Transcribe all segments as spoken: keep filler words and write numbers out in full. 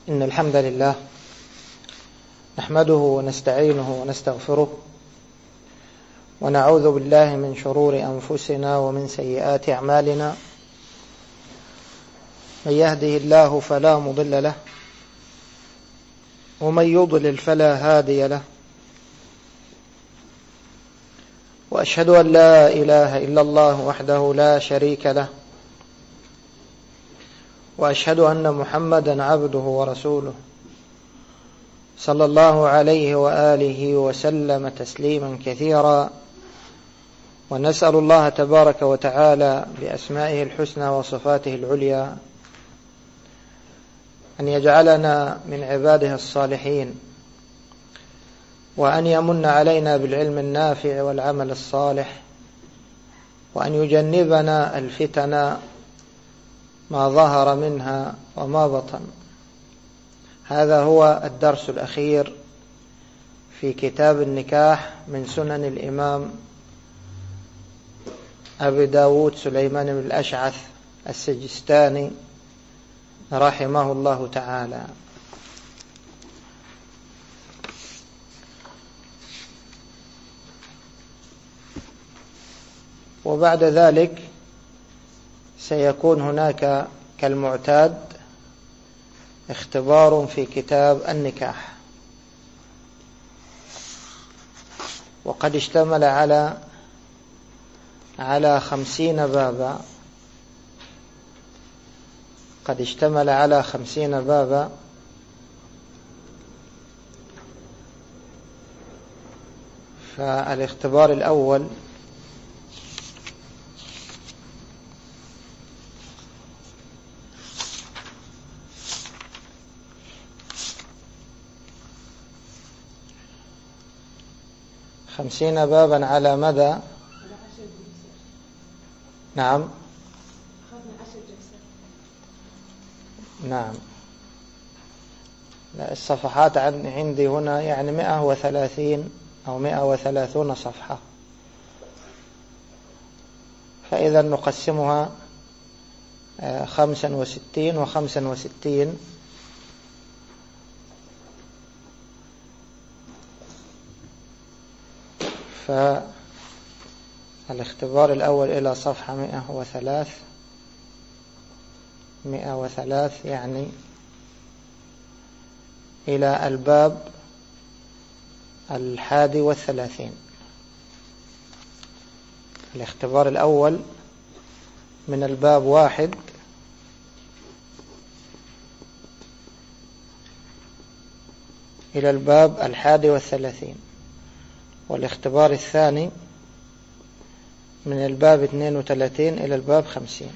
إن الحمد لله نحمده ونستعينه ونستغفره ونعوذ بالله من شرور أنفسنا ومن سيئات أعمالنا. من يهده الله فلا مضل له ومن يضلل فلا هادي له، وأشهد أن لا إله إلا الله وحده لا شريك له، وأشهد أن محمدا عبده ورسوله صلى الله عليه وآله وسلم تسليما كثيرا. ونسأل الله تبارك وتعالى بأسمائه الحسنى وصفاته العليا أن يجعلنا من عباده الصالحين، وأن يمن علينا بالعلم النافع والعمل الصالح، وأن يجنبنا الفتن ما ظهر منها وما بطن. هذا هو الدرس الأخير في كتاب النكاح من سنن الإمام أبي داود سليمان بن الأشعث السجستاني رحمه الله تعالى. وبعد ذلك سيكون هناك كالمعتاد اختبار في كتاب النكاح، وقد اشتمل على على خمسين بابا قد اشتمل على خمسين بابا فالاختبار الأول خمسين بابا على مدى نعم نعم لا الصفحات عندي هنا يعني مئة وثلاثين أو مئة وثلاثون صفحة، فإذا نقسمها خمسا وستين وخمسا وستين، فالاختبار الأول إلى صفحة مئة وثلاث مئة وثلاث يعني إلى الباب الحادي والثلاثين. الاختبار الأول من الباب واحد إلى الباب الحادي والثلاثين، والاختبار الثاني من الباب اثنين وثلاثين إلى الباب خمسين.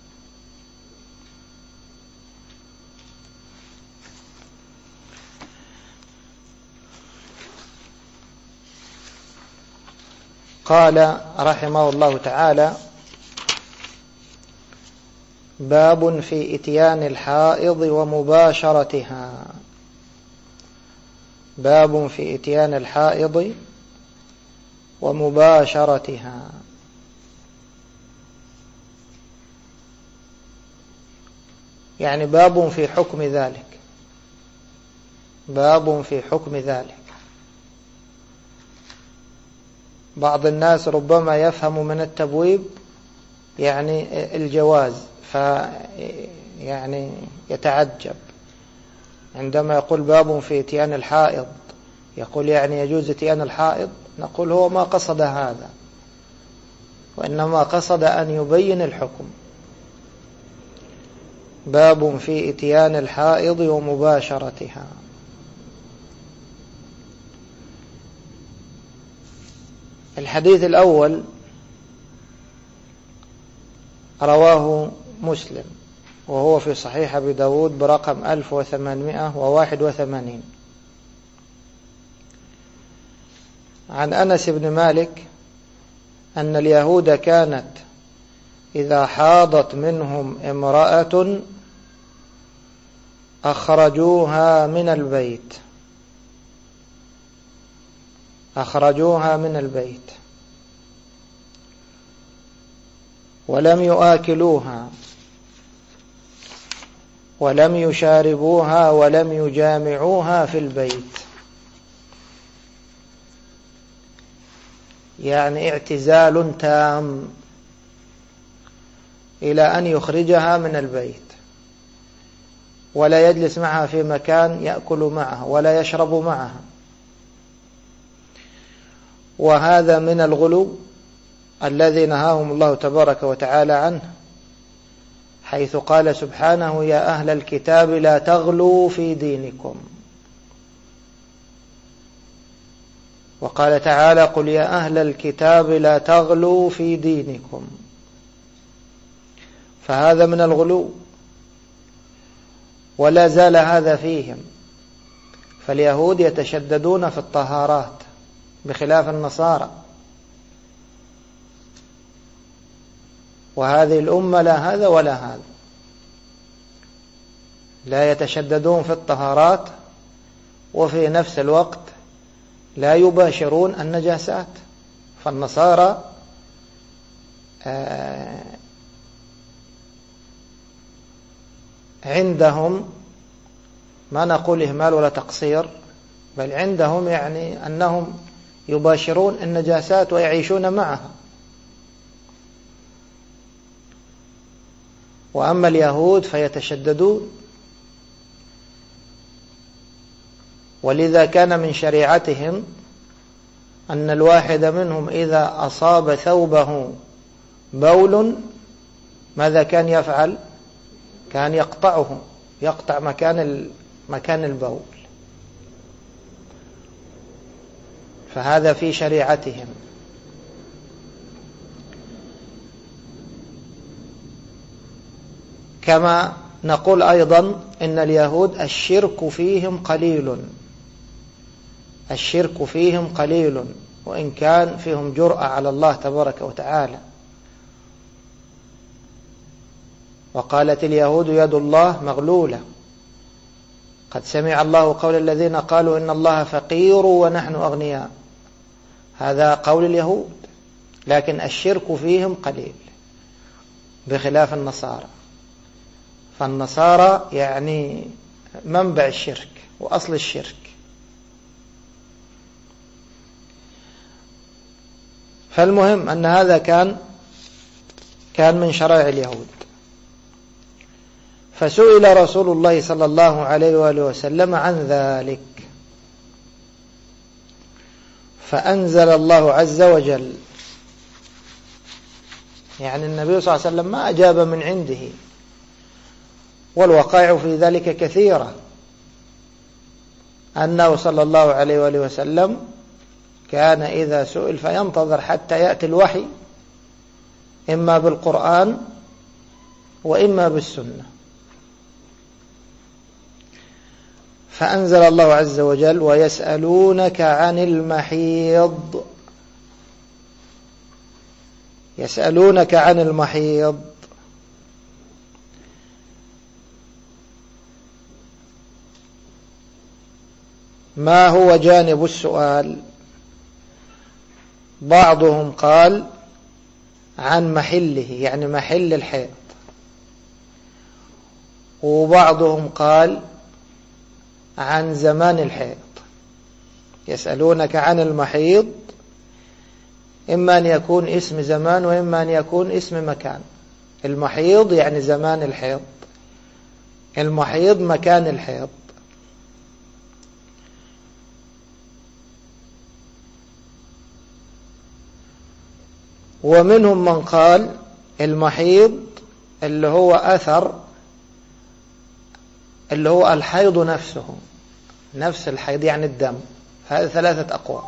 قال رحمه الله تعالى: باب في إتيان الحائض ومباشرتها. باب في إتيان الحائض ومباشرتها. يعني باب في حكم ذلك، باب في حكم ذلك. بعض الناس ربما يفهم من التبويب يعني الجواز، فيعني يتعجب عندما يقول باب في إتيان الحائض، يقول يعني يجوز إتيان الحائض. نقول هو ما قصد هذا، وإنما قصد أن يبين الحكم. باب في إتيان الحائض ومباشرتها. الحديث الأول رواه مسلم، وهو في صحيح أبي داود برقم ألف وثمانمائة وواحد وثمانين، عن أنس بن مالك أن اليهود كانت إذا حاضت منهم امرأة أخرجوها من البيت أخرجوها من البيت ولم يؤكلوها ولم يشاربوها ولم يجامعوها في البيت، يعني اعتزال تام إلى أن يخرجها من البيت، ولا يجلس معها في مكان يأكل معها ولا يشرب معها. وهذا من الغلو الذي نهاهم الله تبارك وتعالى عنه، حيث قال سبحانه: يا أهل الكتاب لا تغلوا في دينكم. وقال تعالى: قل يا أهل الكتاب لا تغلوا في دينكم. فهذا من الغلو، ولا زال هذا فيهم. فاليهود يتشددون في الطهارات بخلاف النصارى، وهذه الأمة لا هذا ولا هذا، لا يتشددون في الطهارات وفي نفس الوقت لا يباشرون النجاسات. فالنصارى عندهم ما نقول إهمال ولا تقصير، بل عندهم يعني أنهم يباشرون النجاسات ويعيشون معها. وأما اليهود فيتشددون، ولذا كان من شريعتهم أن الواحد منهم إذا أصاب ثوبه بول ماذا كان يفعل؟ كان يقطعه، يقطع مكان مكان البول. فهذا في شريعتهم. كما نقول أيضا إن اليهود الشرك فيهم قليل، الشرك فيهم قليل، وإن كان فيهم جرأة على الله تبارك وتعالى. وقالت اليهود يد الله مغلولة، قد سمع الله قول الذين قالوا إن الله فقير ونحن أغنياء، هذا قول اليهود. لكن الشرك فيهم قليل بخلاف النصارى. فالنصارى يعني منبع الشرك وأصل الشرك. فالمهم أن هذا كان كان من شرائع اليهود. فسئل رسول الله صلى الله عليه وآله وسلم عن ذلك، فأنزل الله عز وجل، يعني النبي صلى الله عليه وسلم ما أجاب من عنده، والوقائع في ذلك كثيرة، أنه صلى الله عليه وآله وسلم كان إذا سئل فينتظر حتى يأتي الوحي، إما بالقرآن وإما بالسنة. فأنزل الله عز وجل: ويسألونك عن المحيض. يسألونك عن المحيض، ما هو جانب السؤال؟ بعضهم قال عن محله، يعني محل الحيض، وبعضهم قال عن زمان الحيض. يسألونك عن المحيض إما أن يكون اسم زمان وإما أن يكون اسم مكان. المحيض يعني زمان الحيض، المحيض مكان الحيض. ومنهم من قال المحيض اللي هو أثر، اللي هو الحيض نفسه، نفس الحيض يعني الدم. هذه ثلاثة أقوال.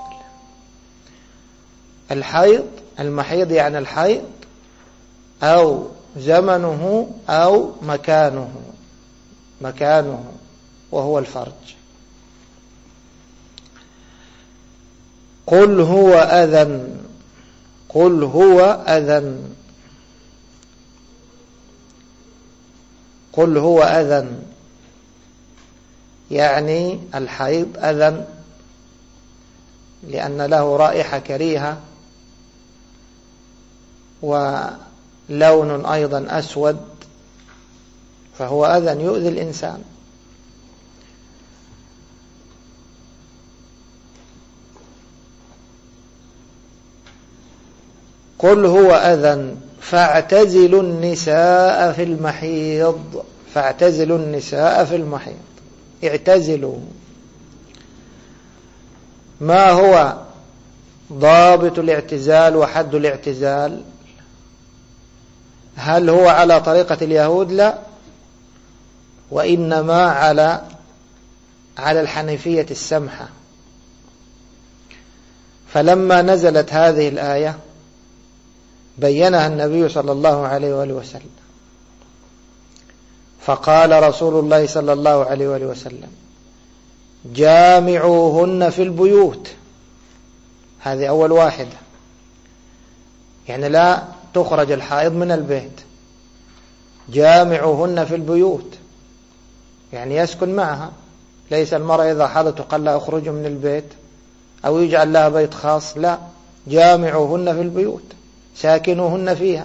الحيض، المحيض يعني الحيض، أو زمنه أو مكانه، مكانه وهو الفرج. قل هو أذى، قل هو أذى، قل هو أذى، يعني الحيض أذى لأن له رائحة كريهة ولون أيضا أسود، فهو أذى يؤذي الإنسان. قل هو أذى فاعتزلوا النساء في المحيض. فاعتزلوا النساء في المحيض، اعتزلوا. ما هو ضابط الاعتزال وحد الاعتزال؟ هل هو على طريقة اليهود؟ لا، وإنما على على الحنيفية السمحة. فلما نزلت هذه الآية بينها النبي صلى الله عليه وآله وسلم، فقال رسول الله صلى الله عليه وآله وسلم: جامعوهن في البيوت. هذه أول واحدة، يعني لا تخرج الحائض من البيت. جامعوهن في البيوت يعني يسكن معها، ليس المرأة إذا حاضت قال لها اخرجوا من البيت أو يجعل لها بيت خاص، لا، جامعوهن في البيوت، ساكنوهن فيها.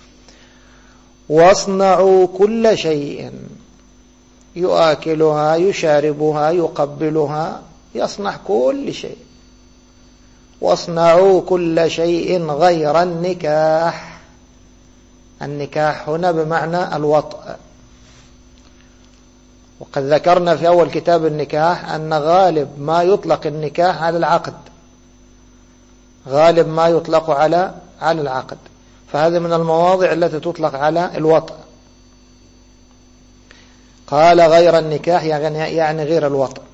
واصنعوا كل شيء، يؤكلها يشاربها يقبلها، يصنع كل شيء. واصنعوا كل شيء غير النكاح. النكاح هنا بمعنى الوطء. وقد ذكرنا في أول كتاب النكاح أن غالب ما يطلق النكاح على العقد، غالب ما يطلق على على العقد، فهذا من المواضع التي تطلق على الوطء. قال غير النكاح يعني غير الوطء.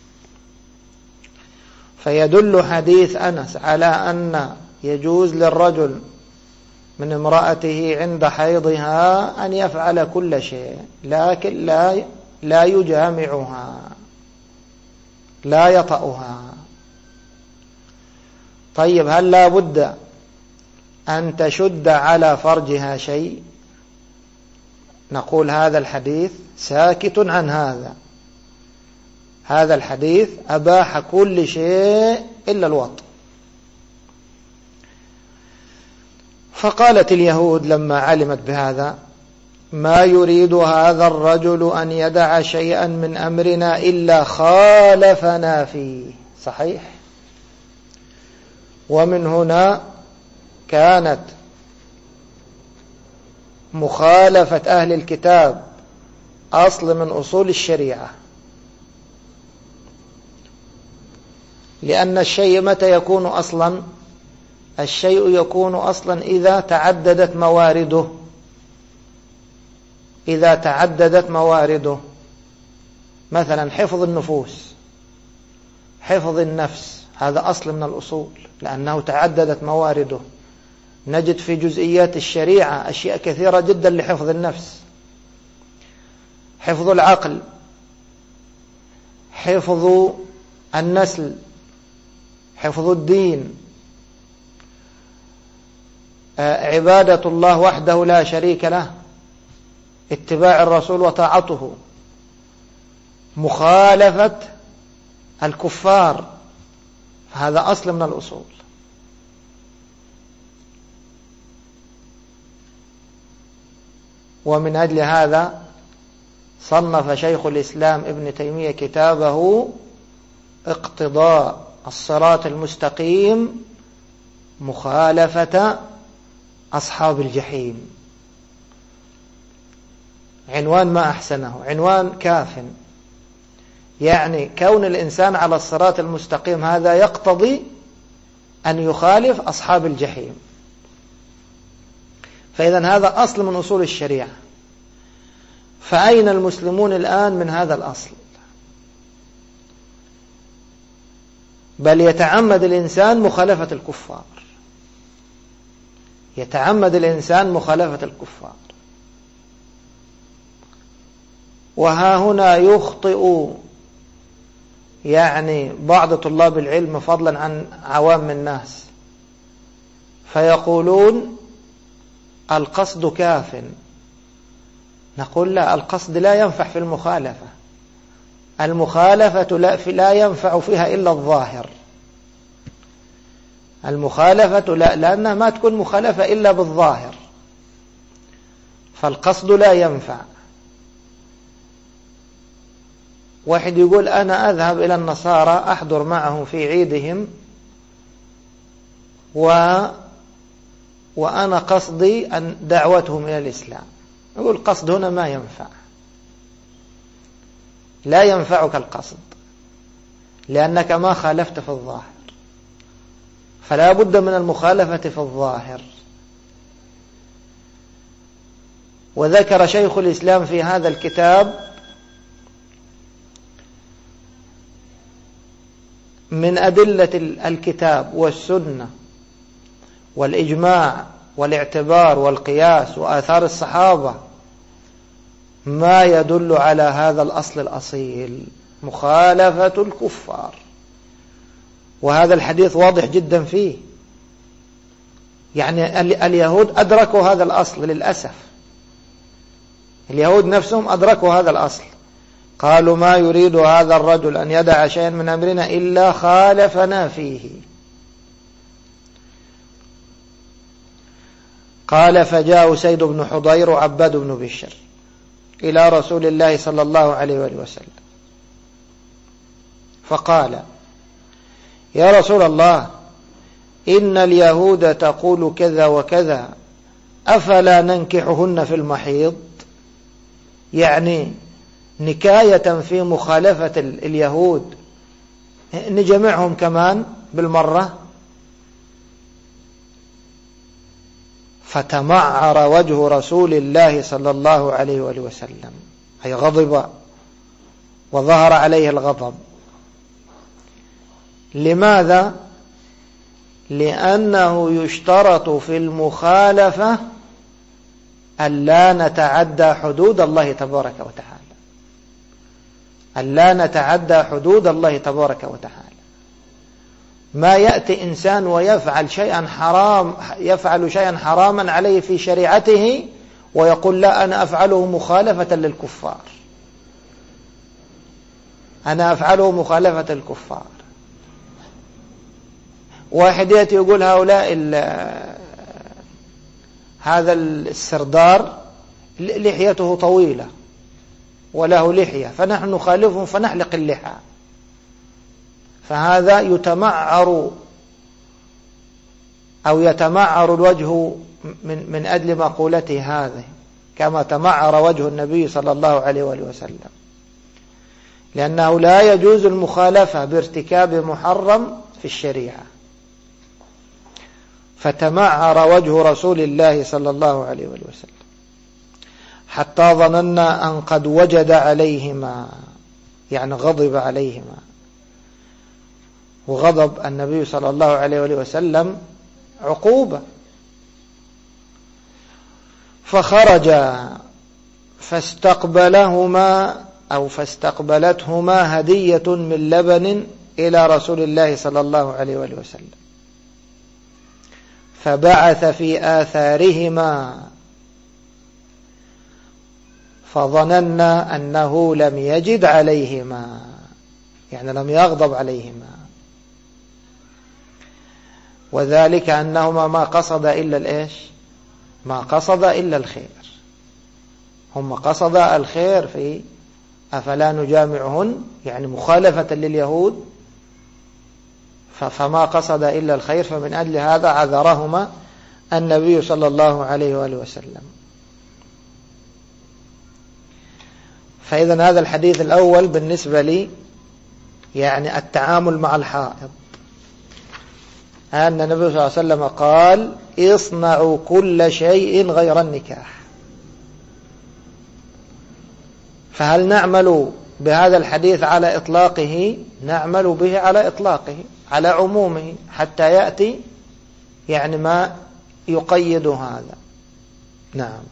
فيدل حديث أنس على أن يجوز للرجل من امرأته عند حيضها أن يفعل كل شيء، لكن لا لا يجامعها، لا يطأها. طيب، هل لا بد أن تشد على فرجها شيء؟ نقول هذا الحديث ساكت عن هذا. هذا الحديث أباح كل شيء إلا الوطء. فقالت اليهود لما علمت بهذا: ما يريد هذا الرجل أن يدع شيئا من أمرنا إلا خالفنا فيه. صحيح. ومن هنا كانت مخالفة أهل الكتاب أصل من أصول الشريعة، لأن الشيء متى يكون أصلا؟ الشيء يكون أصلا إذا تعددت موارده. إذا تعددت موارده، مثلا حفظ النفوس، حفظ النفس، هذا أصل من الأصول لأنه تعددت موارده. نجد في جزئيات الشريعة أشياء كثيرة جدا لحفظ النفس: حفظ العقل، حفظ النسل، حفظ الدين، عبادة الله وحده لا شريك له، اتباع الرسول وطاعته، مخالفة الكفار، هذا أصل من الأصول. ومن أجل هذا صنف شيخ الإسلام ابن تيمية كتابه اقتضاء الصراط المستقيم مخالفة أصحاب الجحيم. عنوان ما أحسنه، عنوان كاف. يعني كون الإنسان على الصراط المستقيم هذا يقتضي أن يخالف أصحاب الجحيم. فإذا هذا أصل من أصول الشريعة. فأين المسلمون الآن من هذا الأصل؟ بل يتعمد الإنسان مخالفة الكفار، يتعمد الإنسان مخالفة الكفار. وها هنا يخطئ يعني بعض طلاب العلم فضلا عن عوام الناس، فيقولون القصد كاف. نقول لا، القصد لا ينفع في المخالفة. المخالفة لا ينفع فيها إلا الظاهر. المخالفة لا، لأنها ما تكون مخالفة إلا بالظاهر، فالقصد لا ينفع. واحد يقول أنا أذهب إلى النصارى أحضر معهم في عيدهم و وأنا قصدي أن دعوتهم إلى الإسلام. يقول القصد هنا ما ينفع، لا ينفعك القصد لأنك ما خالفت في الظاهر، فلا بد من المخالفة في الظاهر. وذكر شيخ الإسلام في هذا الكتاب من أدلة الكتاب والسنة والإجماع والاعتبار والقياس وآثار الصحابة ما يدل على هذا الأصل الأصيل، مخالفة الكفار. وهذا الحديث واضح جدا فيه، يعني اليهود أدركوا هذا الأصل للأسف، اليهود نفسهم أدركوا هذا الأصل، قالوا ما يريد هذا الرجل أن يدع شيئا من أمرنا إلا خالفنا فيه. قال فجاء سيد بن حضير وعباد بن بشر إلى رسول الله صلى الله عليه وآله وسلم فقال يا رسول الله إن اليهود تقول كذا وكذا أفلا ننكحهن في المحيض، يعني نكاية في مخالفة اليهود نجمعهم كمان بالمرة. فتمعر وجه رسول الله صلى الله عليه وآله وسلم، أي غضب وظهر عليه الغضب. لماذا؟ لأنه يشترط في المخالفة ألا نتعدى حدود الله تبارك وتعالى، ألا نتعدى حدود الله تبارك وتعالى. ما يأتي إنسان ويفعل شيئا حرام يفعل شيئا حراما عليه في شريعته ويقول لا أنا أفعله مخالفة للكفار، أنا أفعله مخالفة الكفار. واحد يأتي يقول هؤلاء هذا السردار لحيته طويلة وله لحية فنحن نخالفهم فنحلق اللحى، فهذا يتمعر أو يتمعر الوجه من, من أجل مقولته هذه، كما تمعر وجه النبي صلى الله عليه وآله وسلم، لأنه لا يجوز المخالفة بارتكاب محرم في الشريعة. فتمعر وجه رسول الله صلى الله عليه وآله وسلم حتى ظننا أن قد وجد عليهما، يعني غضب عليهما. وغضب النبي صلى الله عليه وآله وسلم عقوبة. فخرج فاستقبلهما أو فاستقبلتهما هدية من لبن إلى رسول الله صلى الله عليه وآله وسلم، فبعث في آثارهما فظننا أنه لم يجد عليهما، يعني لم يغضب عليهما، وذلك أنهما ما قصد إلا الإيش؟ ما قصد إلا الخير، هم قصد الخير في أفلا نجامعهن، يعني مخالفة لليهود، فما قصد إلا الخير، فمن أجل هذا عذرهما النبي صلى الله عليه وآله وسلم. فإذا هذا الحديث الأول بالنسبة لي يعني التعامل مع الحائض، أن النبي صلى الله عليه وسلم قال اصنعوا كل شيء غير النكاح. فهل نعمل بهذا الحديث على إطلاقه؟ نعمل به على إطلاقه على عمومه حتى يأتي يعني ما يقيد هذا. نعم.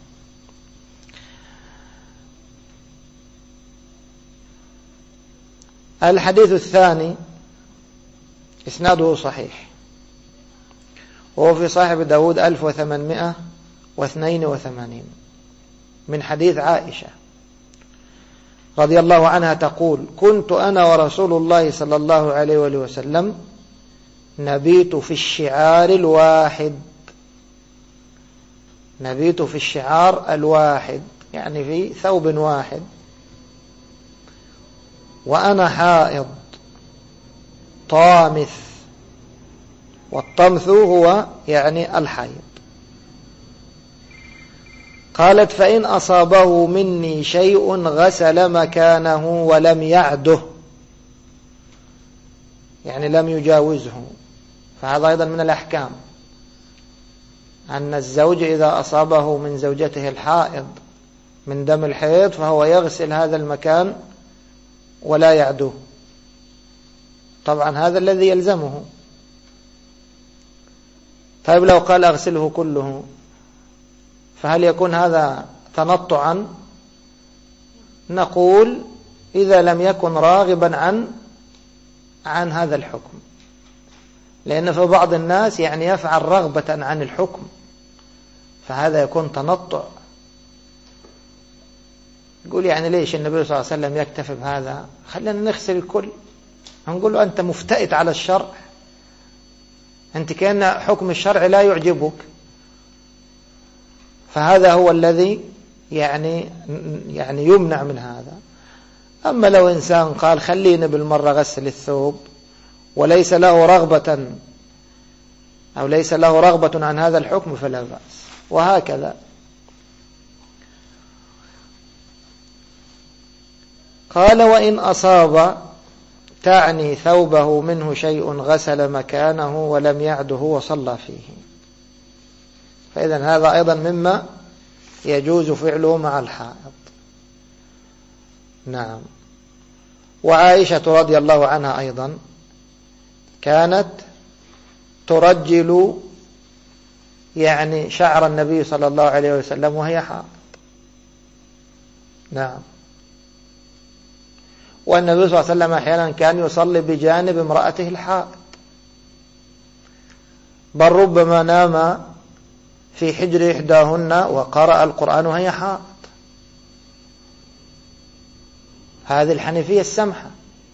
الحديث الثاني إسناده صحيح، وهو في صاحب داود ألف وثمانمائة واثنين وثمانين من حديث عائشة رضي الله عنها تقول كنت أنا ورسول الله صلى الله عليه وآله وسلم نبيت في الشعار الواحد، نبيت في الشعار الواحد يعني في ثوب واحد، وأنا حائض طامث، والطمث هو يعني الحيض. قالت فإن أصابه مني شيء غسل مكانه ولم يعده، يعني لم يجاوزه. فهذا أيضا من الأحكام أن الزوج إذا أصابه من زوجته الحائض من دم الحيض فهو يغسل هذا المكان ولا يعده. طبعا هذا الذي يلزمه. طيب لو قال أغسله كله فهل يكون هذا تنطعا؟ نقول إذا لم يكن راغبا عن عن هذا الحكم، لأن في بعض الناس يعني يفعل رغبة عن الحكم، فهذا يكون تنطع. يقول يعني ليش النبي صلى الله عليه وسلم يكتفي بهذا؟ خلينا نغسل الكل. هنقول له أنت مفتئت على الشرع، أنت كأن حكم الشرع لا يعجبك. فهذا هو الذي يعني يعني يمنع من هذا. أما لو إنسان قال خليني بالمرة غسل الثوب وليس له رغبة أو ليس له رغبة عن هذا الحكم فلا بأس. وهكذا قال وإن أصاب تعني ثوبه منه شيء غسل مكانه ولم يعده وصلى فيه. فإذا هذا أيضا مما يجوز فعله مع الحائض. نعم. وعائشة رضي الله عنها أيضا كانت ترجل يعني شعر النبي صلى الله عليه وسلم وهي حائض. نعم. والنبي صلى الله عليه وسلم أحيانا كان يصلي بجانب امرأته الحائض، بل ربما نام في حجر إحداهن وقرأ القرآن وهي حائض. هذه الحنيفية السمحة.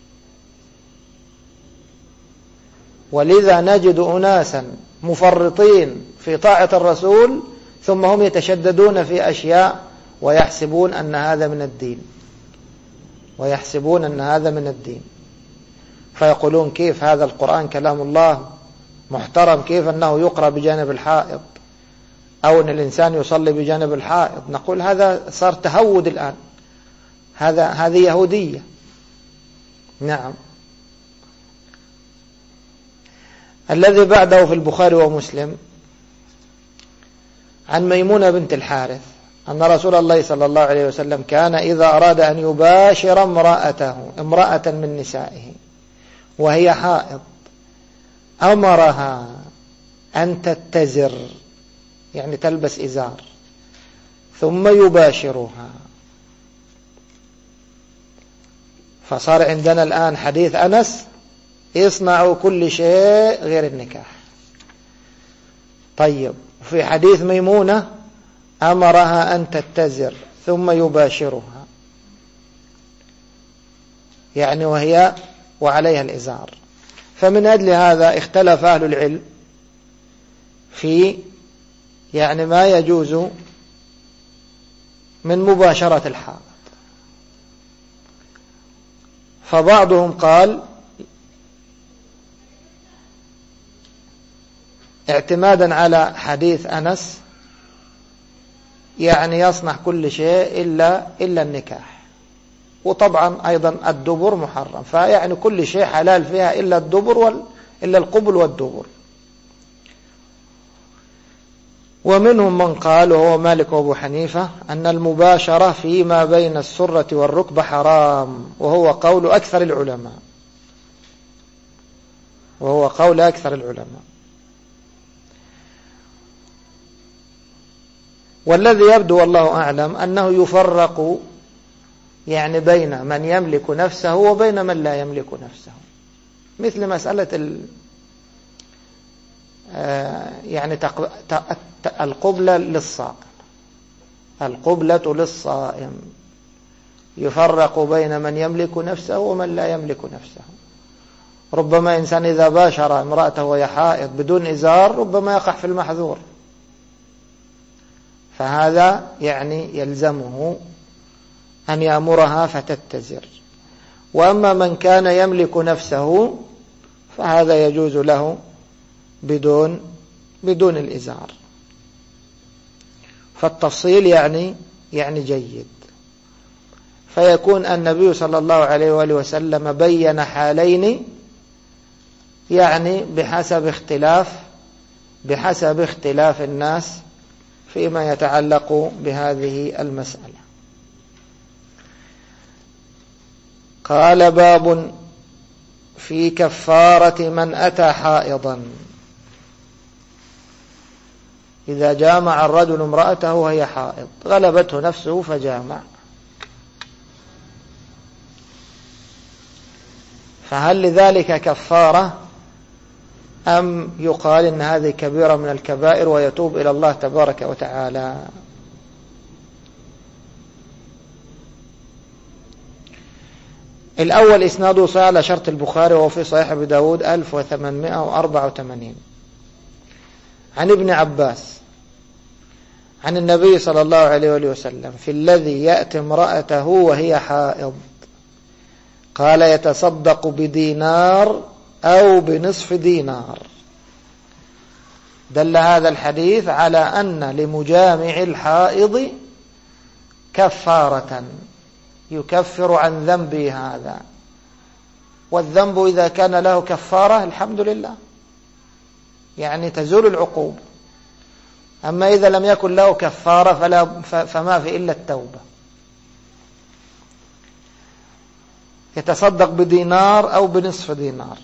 ولذا نجد أناسا مفرطين في طاعة الرسول ثم هم يتشددون في أشياء ويحسبون أن هذا من الدين ويحسبون أن هذا من الدين فيقولون كيف هذا القرآن كلام الله محترم، كيف أنه يقرأ بجانب الحائض أو أن الإنسان يصلي بجانب الحائض؟ نقول هذا صار تهود الآن، هذا هذه يهودية. نعم. الذي بعده في البخاري ومسلم عن ميمونة بنت الحارث أن رسول الله صلى الله عليه وسلم كان إذا أراد أن يباشر امرأته امرأة من نسائه وهي حائض أمرها أن تتزر، يعني تلبس إزار، ثم يباشرها. فصار عندنا الآن حديث أنس يصنع كل شيء غير النكاح. طيب في حديث ميمونة أمرها أن تتزر ثم يباشرها، يعني وهي وعليها الإزار. فمن أجل هذا اختلف أهل العلم في يعني ما يجوز من مباشرة الحائض. فبعضهم قال اعتمادا على حديث أنس يعني يصنع كل شيء إلا إلا النكاح، وطبعا أيضا الدبر محرم، فيعني كل شيء حلال فيها إلا الدبر وال إلا القبل والدبر. ومنهم من قال وهو مالك وأبو حنيفة أن المباشرة فيما بين السرة والركبة حرام، وهو قول أكثر العلماء وهو قول أكثر العلماء. والذي يبدو والله أعلم أنه يفرق يعني بين من يملك نفسه وبين من لا يملك نفسه، مثل مسألة ال يعني القبلة للصائم القبلة للصائم يفرق بين من يملك نفسه ومن لا يملك نفسه. ربما إنسان إذا باشر امرأته وهي حائض بدون إزار ربما يقع في المحذور، فهذا يعني يلزمه أن يأمرها فتتزر. وأما من كان يملك نفسه فهذا يجوز له بدون بدون الإزار. فالتفصيل يعني يعني جيد. فيكون النبي صلى الله عليه وآله وسلم بين حالين يعني بحسب اختلاف بحسب اختلاف الناس فيما يتعلق بهذه المسألة. قال باب في كفارة من أتى حائضا. إذا جامع الرجل امرأته وهي حائض غلبته نفسه فجامع، فهل لذلك كفارة أم يقال إن هذه كبيرة من الكبائر ويتوب إلى الله تبارك وتعالى؟ الأول إسناده صحيح على شرط البخاري وهو في صحيح أبي داود ألف وثمانمائة وأربعة وثمانين عن ابن عباس عن النبي صلى الله عليه وآله وسلم في الذي يأتي امرأته وهي حائض قال يتصدق بدينار أو بنصف دينار. دل هذا الحديث على أن لمجامع الحائض كفارة يكفر عن ذنبه هذا، والذنب إذا كان له كفارة الحمد لله يعني تزول العقوبة. أما إذا لم يكن له كفارة فلا فما في إلا التوبة. يتصدق بدينار أو بنصف دينار.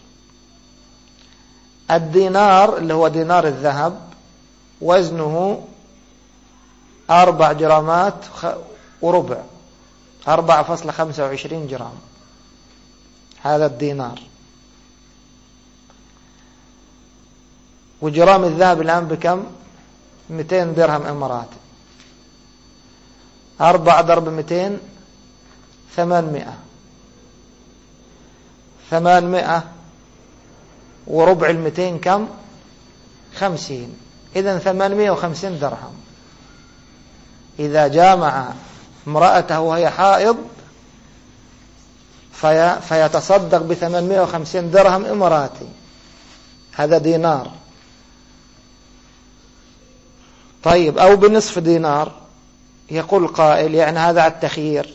الدينار اللي هو دينار الذهب وزنه أربع جرامات وربع، أربعة فاصلة خمسة وعشرين جرام، هذا الدينار. وجرام الذهب الآن بكم؟ مئتين درهم إماراتي. أربعة ضرب مئتين ثمانمائة، ثمانمائة وربع المئتين كم؟ خمسين. إذن ثمانمائة وخمسين درهم. إذا جامع امرأته وهي حائض في فيتصدق بثمانمائة وخمسين درهم إماراتي، هذا دينار. طيب أو بنصف دينار. يقول قائل يعني هذا على التخيير.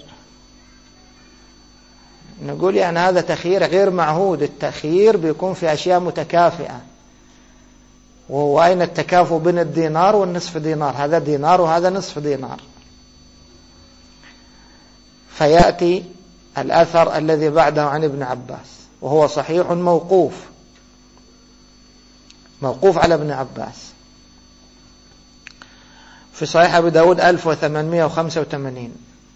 نقول يعني هذا تخيير غير معهود. التخيير بيكون في أشياء متكافئة، وهو أين التكافؤ بين الدينار والنصف دينار؟ هذا دينار وهذا نصف دينار. فيأتي الأثر الذي بعده عن ابن عباس وهو صحيح موقوف، موقوف على ابن عباس في صحيح أبي داود ألف وثمانمائة وخمسة وثمانين.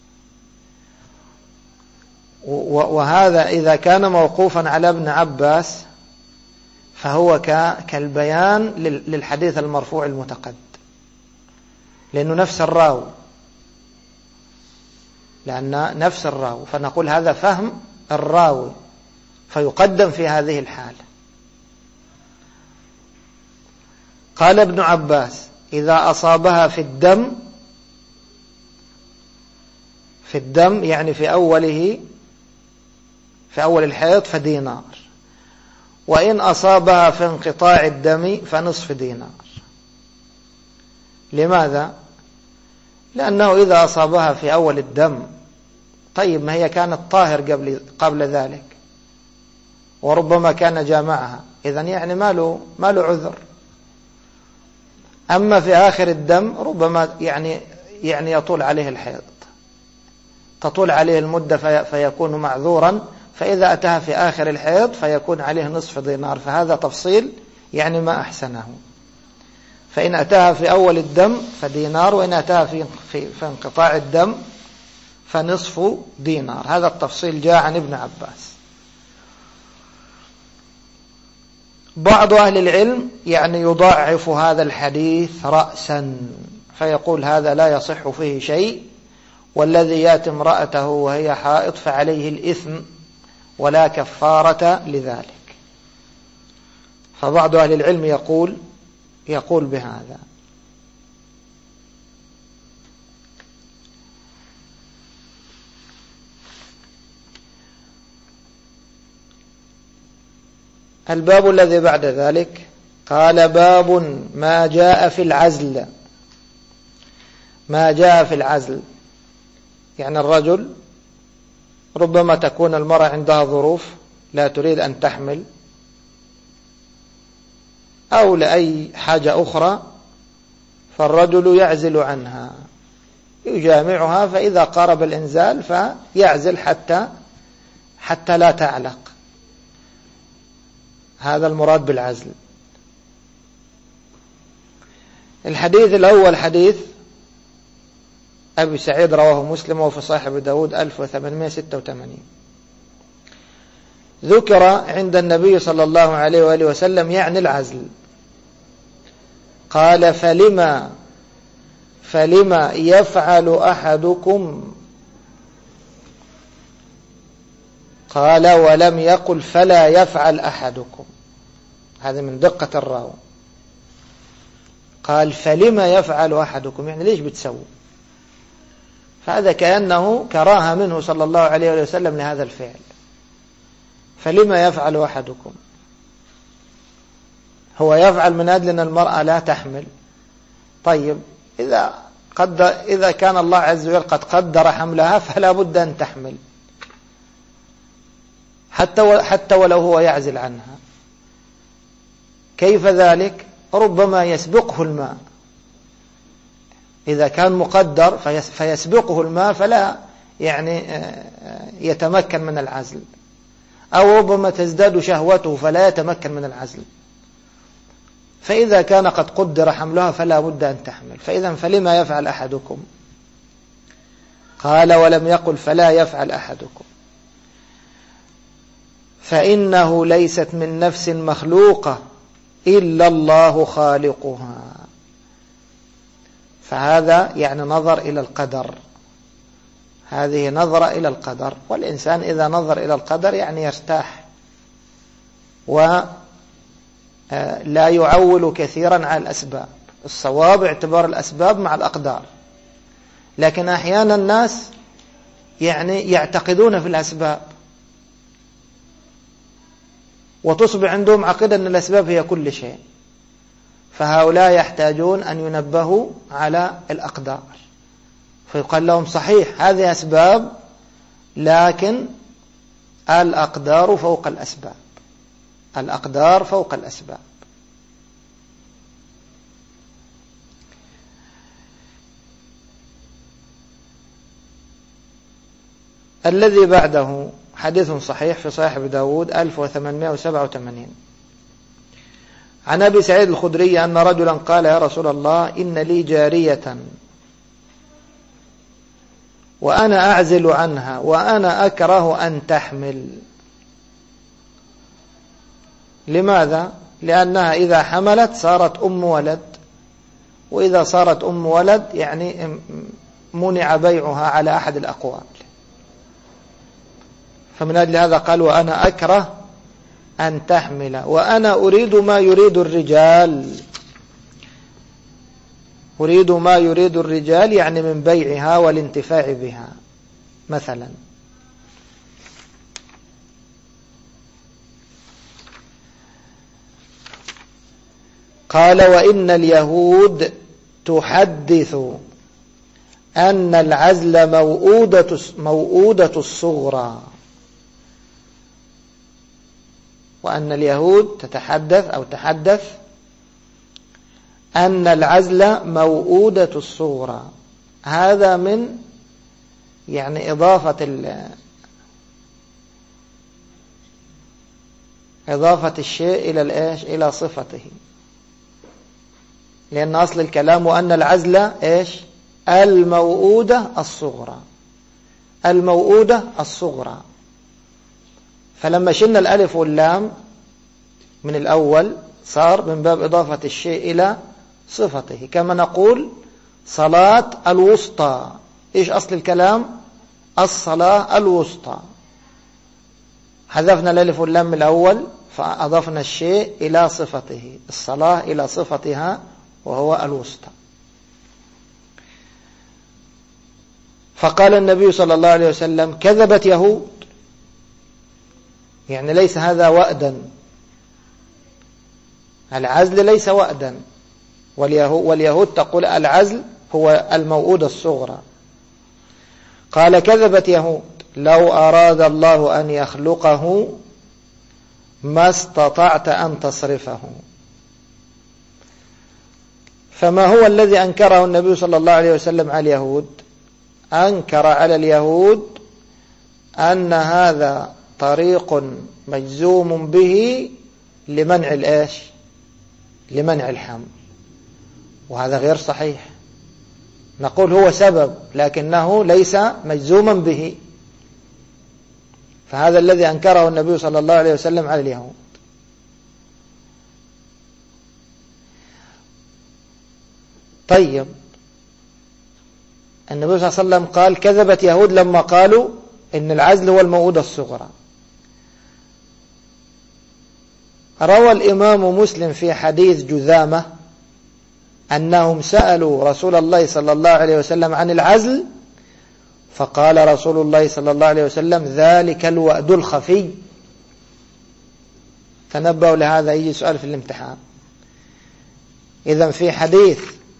وهذا إذا كان موقوفا على ابن عباس فهو كالبيان للحديث المرفوع المتقدم، لأنه نفس الراوي، لأن نفس الراوي، فنقول هذا فهم الراوي فيقدم في هذه الحالة. قال ابن عباس إذا أصابها في الدم، في الدم يعني في أوله، في أول الحيض فدينار، وإن أصابها في انقطاع الدم فنصف دينار. لماذا؟ لأنه إذا أصابها في أول الدم، طيب ما هي كانت طاهر قبل قبل ذلك وربما كان جامعها، إذن يعني ما له ما له عذر. أما في آخر الدم ربما يعني يعني يطول عليه الحيض، تطول عليه المدة في فيكون معذورا، فإذا أتاها في آخر الحيض فيكون عليه نصف دينار. فهذا تفصيل يعني ما أحسنه. فإن أتاها في أول الدم فدينار، وإن أتاها في, في, في انقطاع الدم فنصف دينار. هذا التفصيل جاء عن ابن عباس. بعض أهل العلم يعني يضعف هذا الحديث رأسا، فيقول هذا لا يصح فيه شيء، والذي يأتي امرأته وهي حائض فعليه الإثم ولا كفارة لذلك. فبعض أهل العلم يقول يقول بهذا. الباب الذي بعد ذلك قال باب ما جاء في العزل. ما جاء في العزل يعني الرجل ربما تكون المرأة عندها ظروف لا تريد أن تحمل أو لأي حاجة أخرى، فالرجل يعزل عنها يجامعها، فإذا قارب الإنزال فيعزل حتى حتى لا تعلق. هذا المراد بالعزل. الحديث الأول حديث أبي سعيد رواه مسلم وفي صحيح أبي داود ألف وثمانمائة وستة وثمانين. ذكر عند النبي صلى الله عليه وآله وسلم يعني العزل، قال فلما فلما يفعل أحدكم، قال ولم يقل فلا يفعل أحدكم. هذا من دقة الراوي، قال فلما يفعل أحدكم يعني ليش بتسوي؟ فهذا كأنه كراهة منه صلى الله عليه وسلم لهذا الفعل. فلما يفعل أحدكم؟ هو يفعل من أجل أن المرأة لا تحمل. طيب إذا قد إذا كان الله عز وجل قد قدر حملها فلا بد أن تحمل حتى حتى ولو هو يعزل عنها. كيف ذلك؟ ربما يسبقه الماء، إذا كان مقدر فيسبقه الماء فلا يعني يتمكن من العزل، أو ربما تزداد شهوته فلا يتمكن من العزل. فإذا كان قد قدر حملها فلا بد أن تحمل. فإذا فلما يفعل أحدكم؟ قال ولم يقل فلا يفعل أحدكم، فإنه ليست من نفس مخلوقة إلا الله خالقها. فهذا يعني نظر إلى القدر، هذه نظرة إلى القدر، والإنسان إذا نظر إلى القدر يعني يرتاح ولا يعول كثيرا على الأسباب. الصواب اعتبار الأسباب مع الأقدار، لكن أحيانا الناس يعني يعتقدون في الأسباب وتصبح عندهم عقيدة أن الأسباب هي كل شيء، فهؤلاء يحتاجون أن ينبهوا على الأقدار، فيقال لهم صحيح هذه أسباب لكن الأقدار فوق الأسباب، الأقدار فوق الأسباب. الذي بعده حديث صحيح في صحيح أبي داود ألف وثمانمائة وسبعة وثمانين. عن أبي سعيد الخدري أن رجلا قال يا رسول الله إن لي جارية وأنا أعزل عنها وأنا أكره أن تحمل. لماذا؟ لأنها إذا حملت صارت أم ولد، وإذا صارت أم ولد يعني منع بيعها على أحد الأقوال، فمن أجل هذا قال وأنا أكره أن تحمل وأنا أريد ما يريد الرجال. أريد ما يريد الرجال يعني من بيعها والانتفاع بها مثلا. قال وإن اليهود تحدث أن العزل موؤودة, موؤودة الصغرى، وأن اليهود تتحدث أو تحدث أن العزل موؤودة الصغرى. هذا من يعني إضافة إضافة الشيء إلى الإيش إلى صفته، لأن أصل الكلام وأن العزل إيش الموؤودة الصغرى، الموؤودة الصغرى. فلما شلنا الألف واللام من الأول صار من باب إضافة الشيء إلى صفته، كما نقول صلاة الوسطى. إيش أصل الكلام؟ الصلاة الوسطى. حذفنا الألف واللام من الأول فأضفنا الشيء إلى صفته، الصلاة إلى صفتها وهو الوسطى. فقال النبي صلى الله عليه وسلم كذبت يهود، يعني ليس هذا وأدا العزل ليس وأدا، واليهود تقول العزل هو الموؤودة الصغرى. قال كذبت يهود لو أراد الله أن يخلقه ما استطعت أن تصرفه. فما هو الذي أنكره النبي صلى الله عليه وسلم على اليهود؟ أنكر على اليهود أن هذا طريق مجزوم به لمنع الإيش؟ لمنع الحمل، وهذا غير صحيح. نقول هو سبب لكنه ليس مجزوما به. فهذا الذي أنكره النبي صلى الله عليه وسلم على اليهود. طيب، النبي صلى الله عليه وسلم قال كذبت يهود لما قالوا إن العزل هو الموؤودة الصغرى. روى الإمام مسلم في حديث جذامة أنهم سألوا رسول الله صلى الله عليه وسلم عن العزل، فقال رسول الله صلى الله عليه وسلم ذلك الوأد الخفي. تنبأوا لهذا، يجي سؤال في الامتحان. إذن في حديث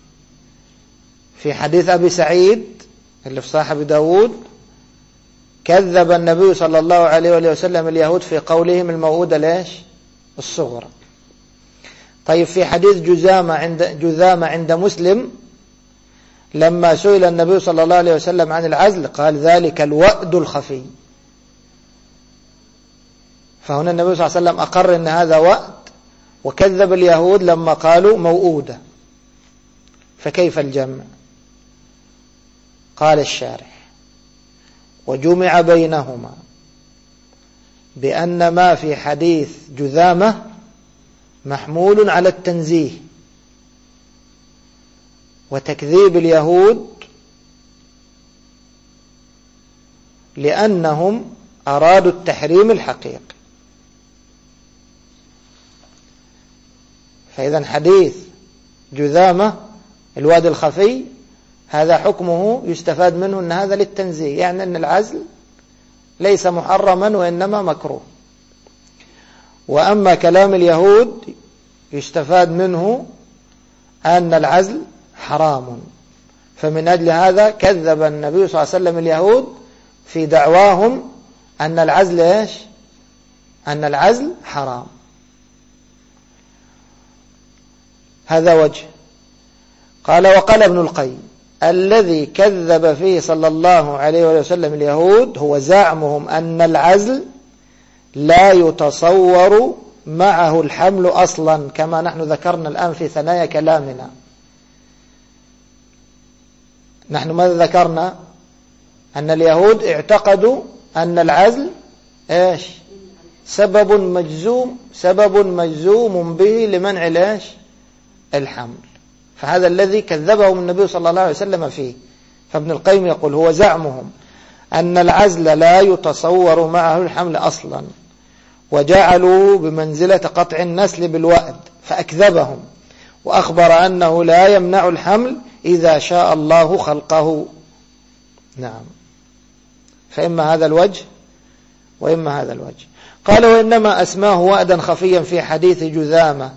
في حديث أبي سعيد اللي في صاحب داود كذب النبي صلى الله عليه وسلم اليهود في قولهم الموؤودة ليش؟ الصغرى. طيب، في حديث جذامة عند جذامة عند مسلم لما سئل النبي صلى الله عليه وسلم عن العزل قال ذلك الوأد الخفي. فهنا النبي صلى الله عليه وسلم أقر أن هذا وأد، وكذب اليهود لما قالوا موؤودة. فكيف الجمع؟ قال الشارح وجمع بينهما بأن ما في حديث جذامة محمول على التنزيه وتكذيب اليهود لأنهم أرادوا التحريم الحقيقي. فإذا حديث جذامة الواد الخفي هذا حكمه يستفاد منه أن هذا للتنزيه، يعني أن العزل ليس محرما وإنما مكروه. وأما كلام اليهود يستفاد منه أن العزل حرام. فمن أجل هذا كذب النبي صلى الله عليه وسلم اليهود في دعواهم أن العزل إيش؟ أن العزل حرام. هذا وجه. قال وقال ابن القيم الذي كذب فيه صلى الله عليه وسلم اليهود هو زعمهم أن العزل لا يتصور معه الحمل أصلا، كما نحن ذكرنا الآن في ثنايا كلامنا. نحن ماذا ذكرنا؟ أن اليهود اعتقدوا أن العزل إيش؟ سبب مجزوم سبب مجزوم به لمنع الإيش؟ الحمل. فهذا الذي كذبهم النبي صلى الله عليه وسلم فيه. فابن القيم يقول هو زعمهم أن العزل لا يتصور معه الحمل أصلا، وجعلوا بمنزلة قطع النسل بالوأد، فأكذبهم وأخبر أنه لا يمنع الحمل إذا شاء الله خلقه. نعم، فإما هذا الوجه وإما هذا الوجه. قال وإنما أسماه وأدا خفيا في حديث جذامة.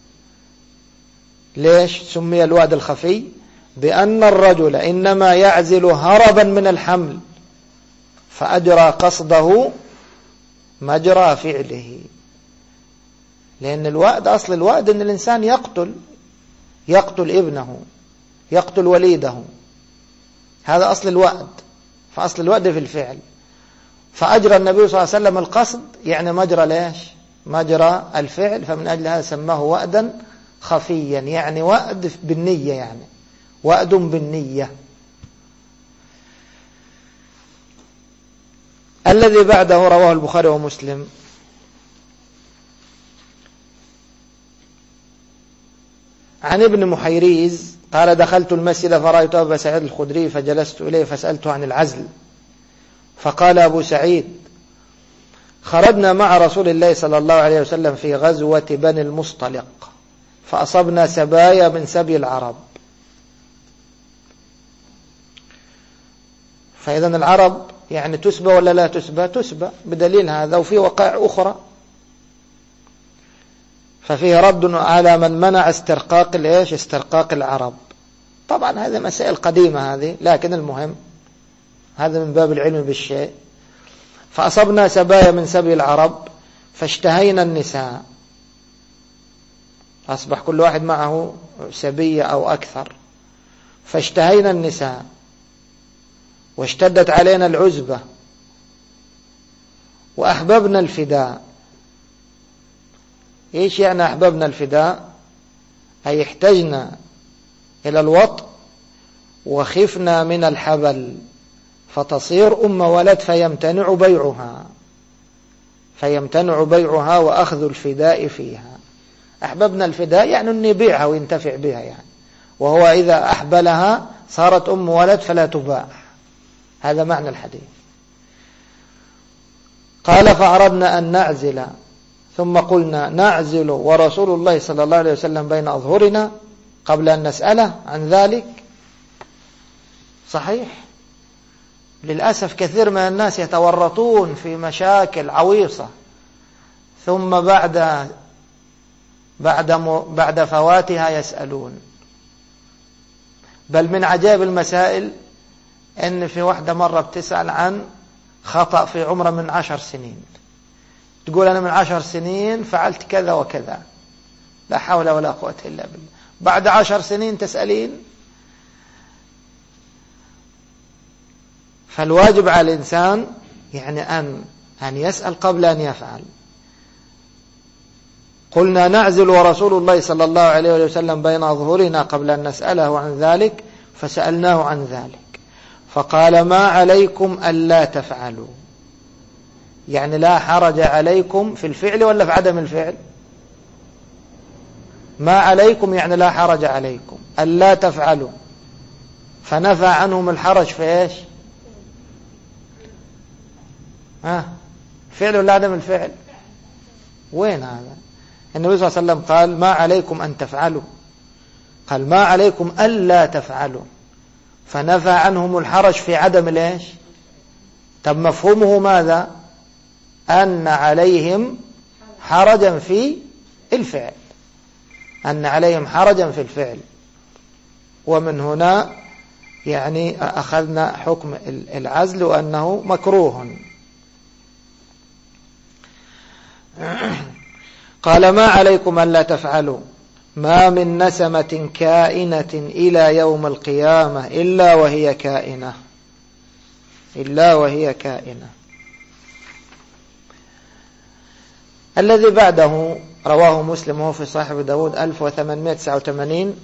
ليش سمي الوأد الخفي؟ بأن الرجل إنما يعزل هربا من الحمل فأجرى قصده مجرى فعله. لأن الوأد أصل الوأد أن الإنسان يقتل يقتل ابنه يقتل وليده، هذا أصل الوأد. فأصل الوأد في الفعل. فأجرى النبي صلى الله عليه وسلم القصد يعني مجرى ليش؟ مجرى الفعل. فمن أجل هذا سماه وأدا خفيا، يعني وأد بالنية، يعني وأد بالنية. الذي بعده رواه البخاري ومسلم عن ابن محيريز قال دخلت المسجد فرأيت أبا سعيد الخدري فجلست إليه فسألته عن العزل، فقال أبو سعيد خرجنا مع رسول الله صلى الله عليه وسلم في غزوة بني المصطلق فأصبنا سبايا من سبي العرب. فإذا العرب يعني تسبى ولا لا تسبى؟ تسبى بدليل هذا. وفي وقائع أخرى ففيه رد على من منع استرقاق الإيش استرقاق العرب. طبعا هذه مسائل قديمة هذه، لكن المهم هذا من باب العلم بالشيء. فأصبنا سبايا من سبي العرب فاشتهينا النساء، أصبح كل واحد معه سبية أو أكثر، فاشتهينا النساء واشتدت علينا العزبة وأحببنا الفداء. إيش يعني أحببنا الفداء؟ أي احتجنا إلى الوطء وخفنا من الحبل فتصير أم ولد فيمتنع بيعها فيمتنع بيعها وأخذ الفداء فيها. أحببنا الفداء يعني أن يبيعها وينتفع بها يعني، وهو إذا أحبلها صارت أم ولد فلا تباع. هذا معنى الحديث. قال فأردنا أن نعزل ثم قلنا نعزل ورسول الله صلى الله عليه وسلم بين أظهرنا قبل أن نسأله عن ذلك. صحيح، للأسف كثير من الناس يتورطون في مشاكل عويصة ثم بعد بعد بعد فواتها يسألون. بل من عجائب المسائل أن في واحدة مرة بتسأل عن خطأ في عمره من عشر سنين، تقول أنا من عشر سنين فعلت كذا وكذا، لا حول ولا قوة إلا بالله. بعد عشر سنين تسألين؟ فالواجب على الإنسان يعني أن أن يسأل قبل أن يفعل. قلنا نعزل ورسول الله صلى الله عليه وسلم بين أظهرنا قبل أن نسأله عن ذلك، فسألناه عن ذلك فقال ما عليكم ألا تفعلوا، يعني لا حرج عليكم في الفعل ولا في عدم الفعل؟ ما عليكم يعني لا حرج عليكم، ألا تفعلوا، فنفى عنهم الحرج في إيش؟ ها فعل ولا عدم الفعل؟ وين هذا؟ النبي صلى الله عليه وسلم قال ما عليكم أن تفعلوا، قال ما عليكم ألا تفعلوا، فنفى عنهم الحرج في عدم الإيش؟ طب مفهومه ماذا؟ أن عليهم حرجا في الفعل، أن عليهم حرجا في الفعل. ومن هنا يعني أخذنا حكم العزل وأنه مكروه. قال ما عليكم ألا تفعلوا ما من نسمة كائنة إلى يوم القيامة إلا وهي كائنة إلا وهي كائنة. الذي بعده رواه مسلم وهو في صحيح داود ألف وثمانمائة وتسعة وثمانين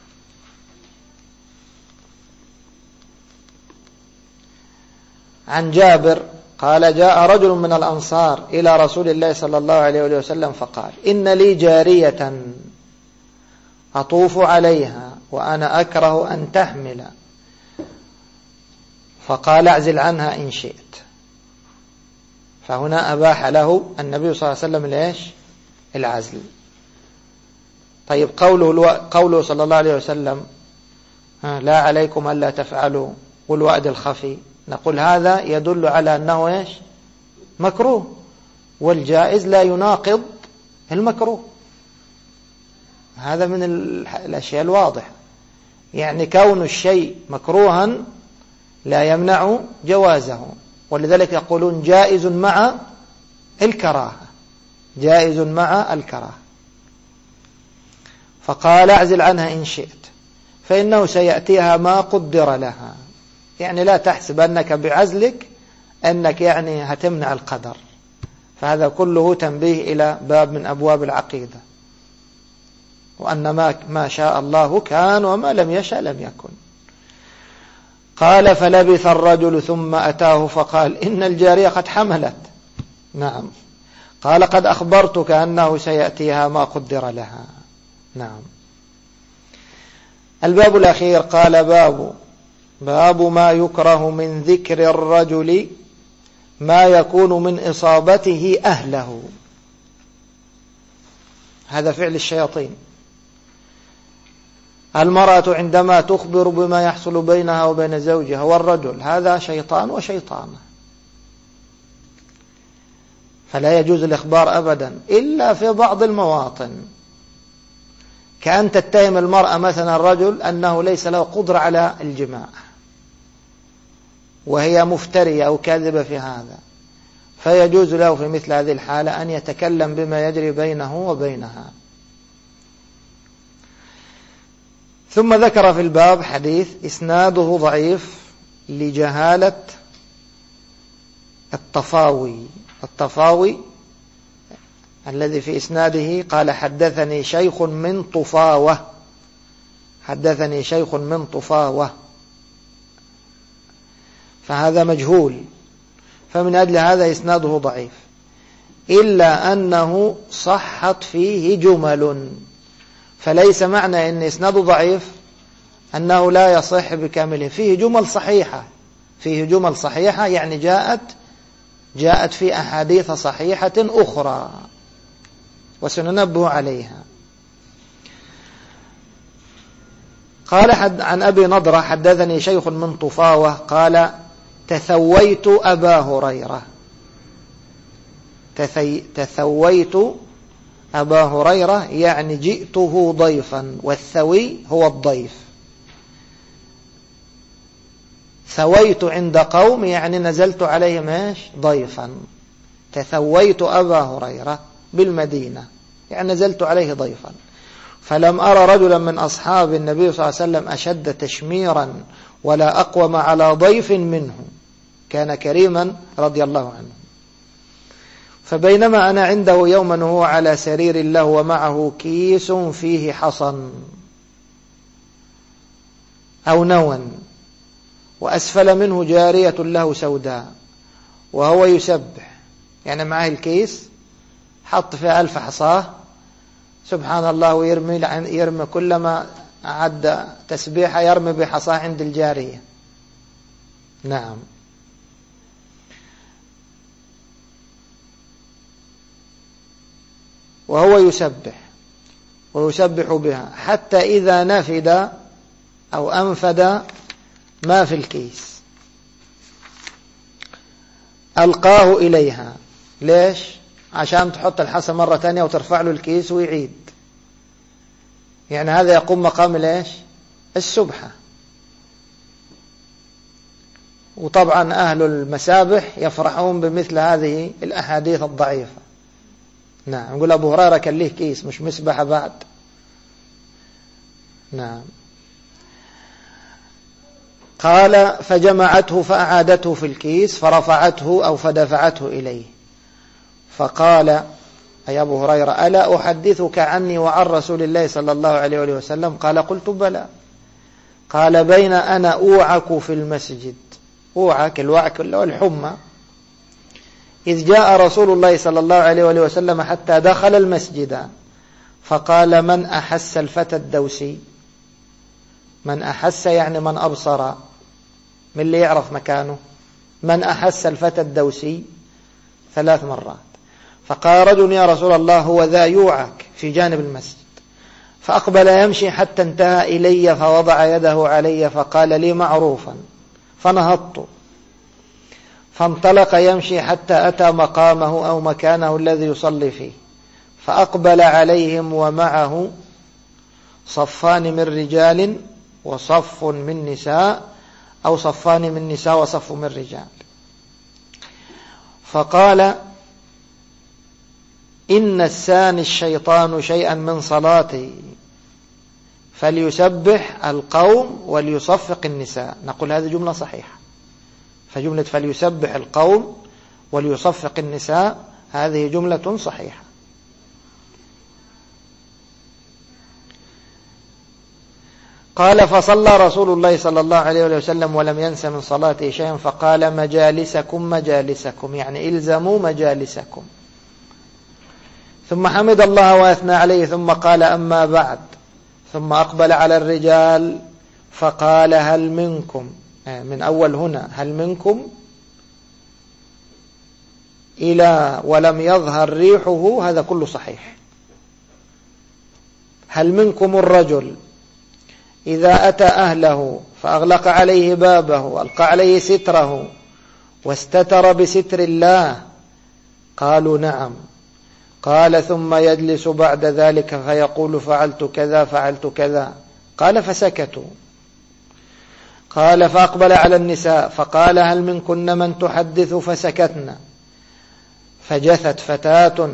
عن جابر قال جاء رجل من الأنصار إلى رسول الله صلى الله عليه وسلم فقال إن لي جارية أطوف عليها وأنا أكره أن تحمل، فقال اعزل عنها إن شئت. فهنا أباح له النبي صلى الله عليه وسلم ليش؟ العزل. طيب قوله, قوله صلى الله عليه وسلم لا عليكم ألا تفعلوا والوعد الخفي، نقول هذا يدل على أنه إيش؟ مكروه، والجائز لا يناقض المكروه. هذا من الأشياء الواضحة، يعني كون الشيء مكروها لا يمنع جوازه، ولذلك يقولون جائز مع الكراهة، جائز مع الكراهة. فقال اعزل عنها إن شئت فإنه سيأتيها ما قدر لها، يعني لا تحسب أنك بعزلك أنك يعني هتمنع القدر. فهذا كله تنبيه إلى باب من أبواب العقيدة، وأن ما, ما شاء الله كان وما لم يشأ لم يكن. قال فلبث الرجل ثم أتاه فقال إن الجارية قد حملت. نعم. قال قد أخبرتك أنه سيأتيها ما قدر لها. نعم. الباب الأخير قال باب باب ما يكره من ذكر الرجل ما يكون من إصابته أهله. هذا فعل الشياطين. المرأة عندما تخبر بما يحصل بينها وبين زوجها والرجل، هذا شيطان وشيطانة. فلا يجوز الإخبار أبدا إلا في بعض المواطن، كأن تتهم المرأة مثلا الرجل أنه ليس له قدرة على الجماع وهي مفترية أو كاذبة في هذا، فيجوز له في مثل هذه الحالة أن يتكلم بما يجري بينه وبينها. ثم ذكر في الباب حديث إسناده ضعيف لجهالة الطفاوي. الطفاوي الذي في إسناده قال حدثني شيخ من طفاوة، حدثني شيخ من طفاوة، فهذا مجهول، فمن أجل هذا إسناده ضعيف، إلا أنه صحت فيه جمل، فليس معنى أن إسناده ضعيف أنه لا يصح بكامله، فيه جمل صحيحة، فيه جمل صحيحة يعني جاءت جاءت في أحاديث صحيحة أخرى وسننبه عليها. قال حد عن أبي نضرة حدثني شيخ من طفاوة قال تثويت أبا هريرة، تثي تثويت أبا هريرة يعني جئته ضيفا، والثوي هو الضيف. ثويت عند قوم يعني نزلت عليهم ايش ضيفا. تثويت أبا هريرة بالمدينة يعني نزلت عليه ضيفا، فلم أرى رجلا من أصحاب النبي صلى الله عليه وسلم أشد تشميرا ولا أقوم على ضيف منه، كان كريما رضي الله عنه. فبينما أنا عنده يوما وهو على سرير له ومعه كيس فيه حصن أو نوى، وأسفل منه جارية له سوداء وهو يسبح، يعني معه الكيس حط فيه ألف حصاه سبحان الله، ويرمي يرمي كلما عد تسبيحة يرمي بحصاه عند الجارية. نعم. وهو يسبح ويسبح بها حتى إذا نفد أو أنفد ما في الكيس ألقاه إليها. ليش؟ عشان تحط الحصى مرة تانية وترفع له الكيس ويعيد، يعني هذا يقوم مقام ليش؟ السبحة. وطبعا أهل المسابح يفرحون بمثل هذه الأحاديث الضعيفة. نعم. نقول أبو هريرة كان له كيس مش مسبحة بعد. نعم. قال فجمعته فأعادته في الكيس فرفعته أو فدفعته إليه، فقال أي أبو هريرة ألا أحدثك عني وعن رسول الله صلى الله عليه وسلم؟ قال قلت بلى. قال بين أنا أوعك في المسجد، أوعك الوعك والحمى، إذ جاء رسول الله صلى الله عليه وسلم حتى دخل المسجد فقال من أحس الفتى الدوسي، من أحس يعني من أبصر، من اللي يعرف مكانه، من أحس الفتى الدوسي ثلاث مرات. فقال رجل يا رسول الله هو ذا يوعك في جانب المسجد، فأقبل يمشي حتى انتهى إلي فوضع يده علي فقال لي معروفا، فنهضت فانطلق يمشي حتى أتى مقامه أو مكانه الذي يصلي فيه، فأقبل عليهم ومعه صفان من رجال وصف من نساء، أو صفان من نساء وصف من رجال، فقال إن الساني الشيطان شيئا من صلاتي فليسبح القوم وليصفق النساء. نقول هذه جملة صحيحة، فجملة فليسبح القوم وليصفق النساء هذه جملة صحيحة. قال فصلى رسول الله صلى الله عليه وسلم ولم ينس من صلاته شيئا، فقال مجالسكم مجالسكم يعني إلزموا مجالسكم، ثم حمد الله وأثنى عليه ثم قال أما بعد، ثم أقبل على الرجال فقال هل منكم، من أول هنا هل منكم إلى ولم يظهر ريحه، هذا كله صحيح. هل منكم الرجل إذا أتى أهله فأغلق عليه بابه وألقى عليه ستره واستتر بستر الله قالوا نعم. قال ثم يجلس بعد ذلك فيقول فعلت كذا فعلت كذا. قال فسكتوا. قال فأقبل على النساء فقال هل منكن من تحدث فسكتنا. فجثت فتاة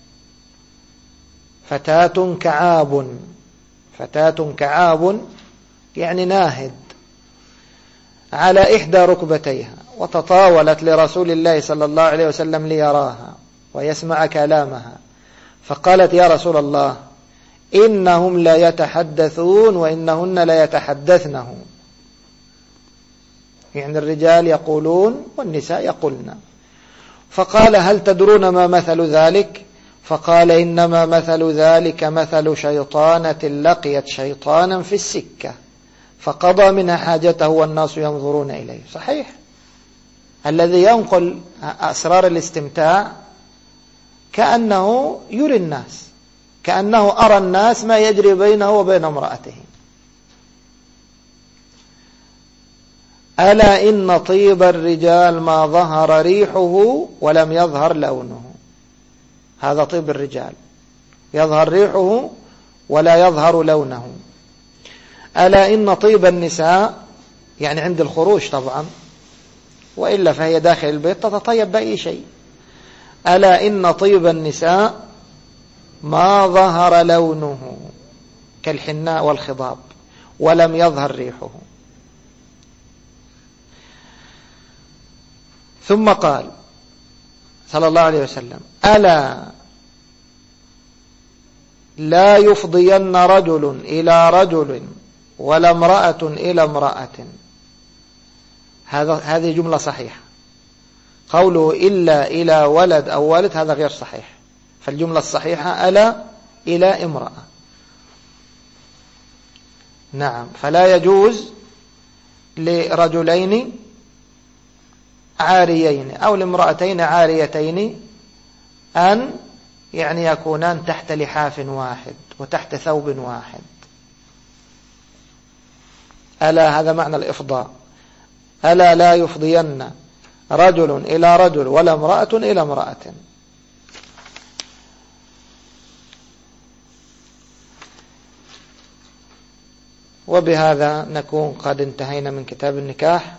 فتاة كعاب فتاة كعاب يعني ناهد على إحدى ركبتيها وتطاولت لرسول الله صلى الله عليه وسلم ليراها ويسمع كلامها. فقالت يا رسول الله إنهم لا يتحدثون وإنهن لا يتحدثنه، يعني الرجال يقولون والنساء يقولن. فقال هل تدرون ما مثل ذلك؟ فقال إنما مثل ذلك مثل شيطانة لقيت شيطانا في السكة فقضى منها حاجته والناس ينظرون إليه. صحيح، الذي ينقل أسرار الاستمتاع كأنه يري الناس، كأنه أرى الناس ما يجري بينه وبين امرأته. ألا إن طيب الرجال ما ظهر ريحه ولم يظهر لونه. هذا طيب الرجال، يظهر ريحه ولا يظهر لونه. ألا إن طيب النساء، يعني عند الخروج طبعا، وإلا فهي داخل البيت تتطيب بأي شيء. ألا إن طيب النساء ما ظهر لونه كالحناء والخضاب ولم يظهر ريحه. ثم قال صلى الله عليه وسلم ألا لا يفضين رجل إلى رجل ولا امرأة إلى امرأة. هذا هذه جملة صحيحة. قوله إلا إلى ولد أو والد هذا غير صحيح، فالجملة الصحيحة ألا إلى امرأة. نعم، فلا يجوز لرجلين عاريين أو لامرأتين عاريتين أن يعني يكونان تحت لحاف واحد وتحت ثوب واحد. ألا هذا معنى الإفضاء. ألا لا يفضين رجل إلى رجل ولا امرأة إلى امرأة. وبهذا نكون قد انتهينا من كتاب النكاح.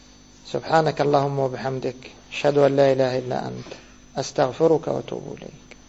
سبحانك اللهم وبحمدك أشهد أن لا إله إلا أنت أستغفرك وأتوب إليك.